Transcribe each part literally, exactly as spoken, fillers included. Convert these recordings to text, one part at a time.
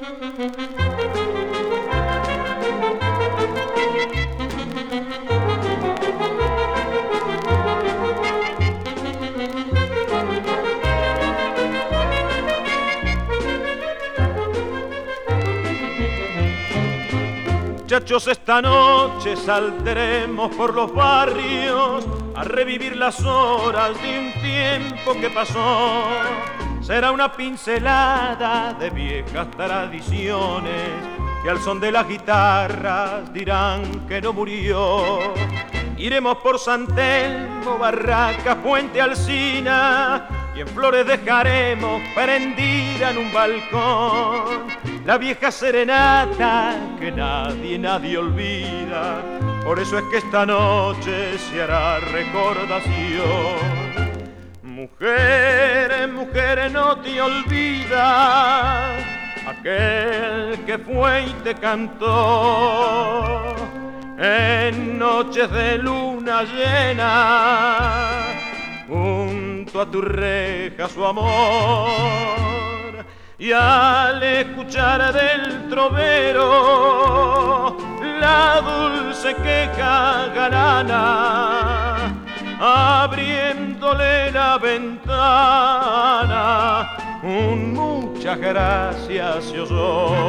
Muchachos, esta noche saldremos por los barrios a revivir las horas de un tiempo que pasó. Será una pincelada de viejas tradiciones que al son de las guitarras dirán que no murió. Iremos por San Telmo, Barracas, Puente Alsina y en Flores dejaremos prendida en un balcón la vieja serenata que nadie, nadie olvida. Por eso es que esta noche se hará recordación. Mujeres, mujeres, no te olvidas aquel que fue y te cantó en noches de luna llena junto a tu reja su amor. Y al escuchar del trovero la dulce queja galana, abriéndole la ventana, un muchas gracias se oyó.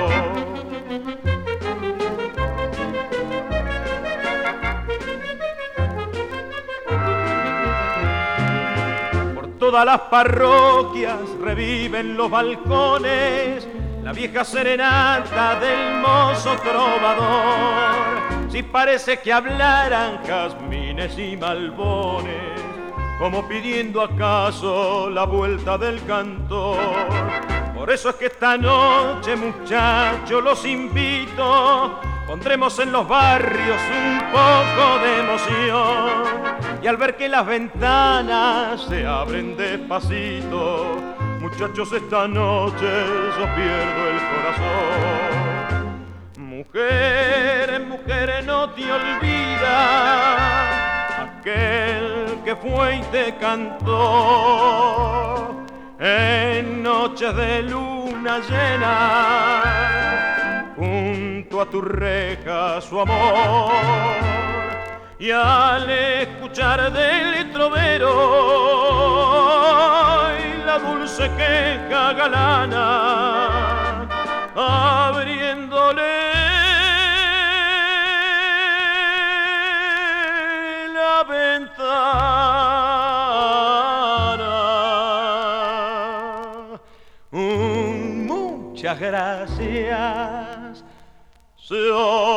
Todas las parroquias reviven los balcones la vieja serenata del mozo trovador. Si parece que hablaran jazmines y malbones, como pidiendo acaso la vuelta del cantor. Por eso es que esta noche, muchachos, los invito, pondremos en los barrios un poco de emoción. Y al ver que las ventanas se abren despacito, muchachos, esta noche yo pierdo el corazón. Mujeres, mujeres, no te olvidas aquel que fue y te cantó en noches de luna llena junto a tu reja su amor. Y al escuchar del trovero y la dulce queja galana, abriéndole la ventana, un muchas gracias se